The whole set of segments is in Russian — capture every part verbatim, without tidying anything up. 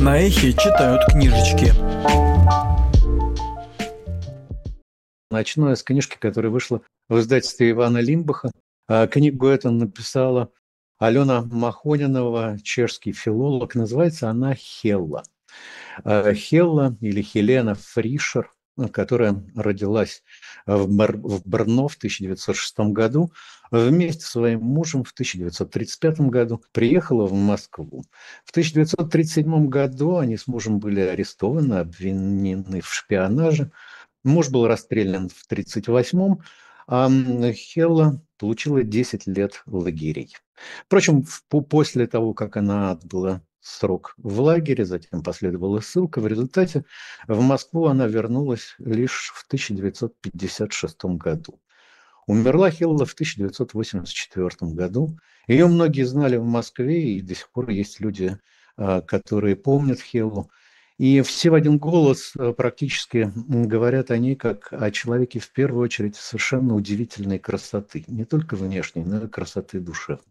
На Эхе читают книжечки. Начну я с книжки, которая вышла в издательстве Ивана Лимбаха. Книгу эту написала Алена Махонинова, чешский филолог. Называется она «Хелла». Хелла или Хелена Фришер, которая родилась в, Бар- в Брно в тысяча девятьсот шестом году, вместе со своим мужем в тысяча девятьсот тридцать пятом году приехала в Москву. В тысяча девятьсот тридцать седьмом году они с мужем были арестованы, обвинены в шпионаже. Муж был расстрелян в тридцать восьмом, а Хелла получила десять лет лагерей. Впрочем, в- по- после того, как она отбыла срок в лагере, затем последовала ссылка, в результате в Москву она вернулась лишь в тысяча девятьсот пятьдесят шестом году. Умерла Хелла в тысяча девятьсот восемьдесят четвёртом году. Ее многие знали в Москве, и до сих пор есть люди, а, которые помнят Хеллу. И все в один голос а, практически м, говорят о ней как о человеке в первую очередь совершенно удивительной красоты. Не только внешней, но и красоты душевной.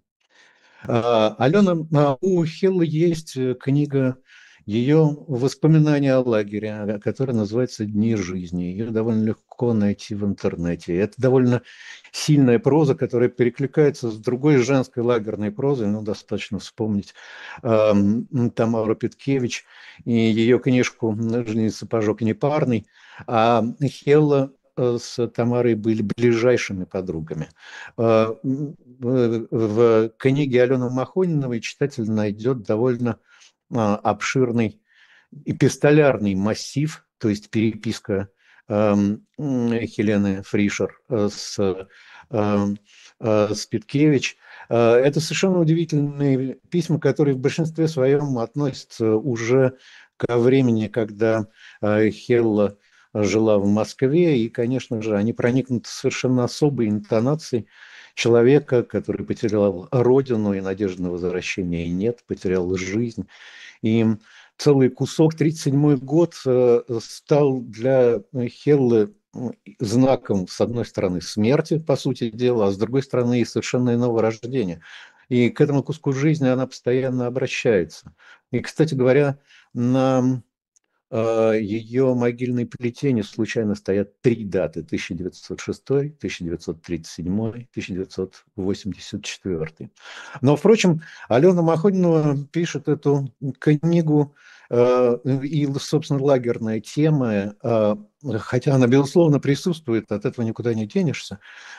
А, Алена, а, у Хиллы есть э, книга ее воспоминания о лагере, а, которая называется «Дни жизни». Ее довольно легко найти в интернете. Это довольно сильная проза, которая перекликается с другой женской лагерной прозой. Ну, достаточно вспомнить эм, Тамару Петкевич и ее книжку «Нижний сапожок непарный». А Хелла э, с Тамарой были ближайшими подругами. Э, В в книге Алены Махониновой читатель найдет довольно а, обширный эпистолярный массив, то есть переписка эм, м, Хелены Фришер э, с, эм, э, с Петкевич. Э, Это совершенно удивительные письма, которые в большинстве своем относятся уже ко времени, когда э, Хелла жила в Москве, и, конечно же, они проникнуты совершенно особой интонацией человека, который потерял родину, и надежды на возвращение нет, потерял жизнь. И целый кусок, тридцать седьмой год, э, стал для Хеллы м, знаком, с одной стороны, смерти, по сути дела, а с другой стороны, и совершенно иного рождения. И к этому куску жизни она постоянно обращается. И, кстати говоря, на э, ее могильной плите не случайно стоят три даты: тысяча девятьсот шестой, тысяча девятьсот тридцать седьмой, тысяча девятьсот восемьдесят четвёртый. Но, впрочем, Алена Махонинова пишет эту книгу, э, и, собственно, лагерная тема, э, хотя она, безусловно, присутствует, от этого никуда не денешься,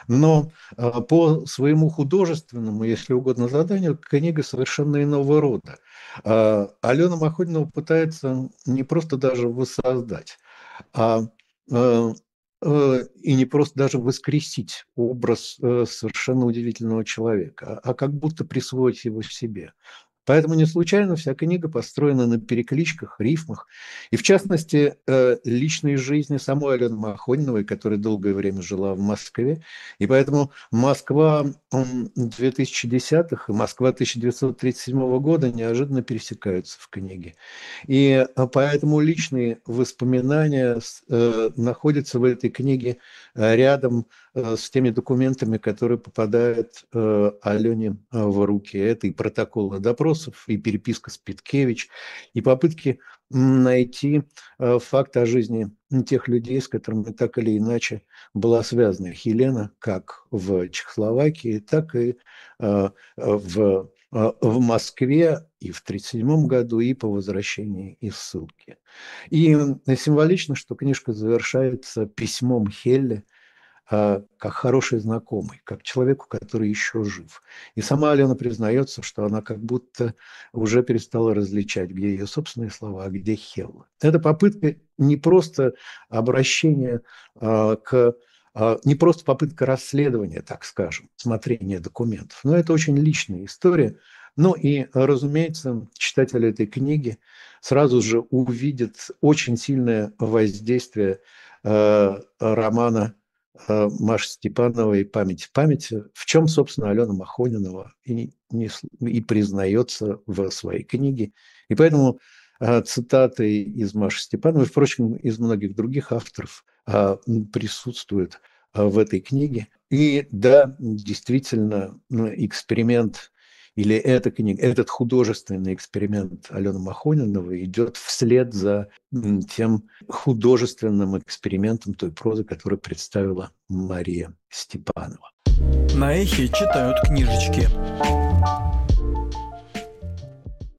но э, по своему художественному, если угодно, заданию, книга совершенно иного рода. А, Алена Махонинова пытается не просто даже воссоздать, а э, э, и не просто даже воскресить образ э, совершенно удивительного человека, а как будто присвоить его себе. Поэтому не случайно вся книга построена на перекличках, рифмах. И, в частности, э, личной жизни самой Алены Махониновой, которая долгое время жила в Москве. И поэтому Москва м, две тысячи десятых и Москва тысяча девятьсот тридцать седьмого года неожиданно пересекаются в книге. И э, поэтому личные воспоминания с- э, находятся в этой книге э, рядом э, с теми документами, которые попадают э, Алене э, в руки. Это и протоколы допросов, и переписка с Петкевич, и попытки м, найти э, факт о жизни тех людей, с которыми так или иначе была связана Хелена, как в Чехословакии, так и э, в, э, в Москве и в тридцать седьмом году, и по возвращении из ссылки. И символично, что книжка завершается письмом Хелле, а, как хороший знакомый, как человеку, который еще жив. И сама Алена признается, что она как будто уже перестала различать, где ее собственные слова, а где Хелла. Это попытка не просто обращения а, к а, не просто попытка расследования, так скажем, смотрения документов, но это очень личная история. Ну и, разумеется, читатель этой книги сразу же увидит очень сильное воздействие э, романа э, Маши Степановой «Память в памяти», в чем, собственно, Алена Махонинова и, не, и признается в своей книге. И поэтому э, цитаты из Маши Степановой, впрочем, из многих других авторов, э, присутствуют э, в этой книге. И да, действительно, ну, эксперимент или эта книга, этот художественный эксперимент Алены Махониновой идет вслед за тем художественным экспериментом той прозы, которую представила Мария Степанова. На Эхе читают книжечки.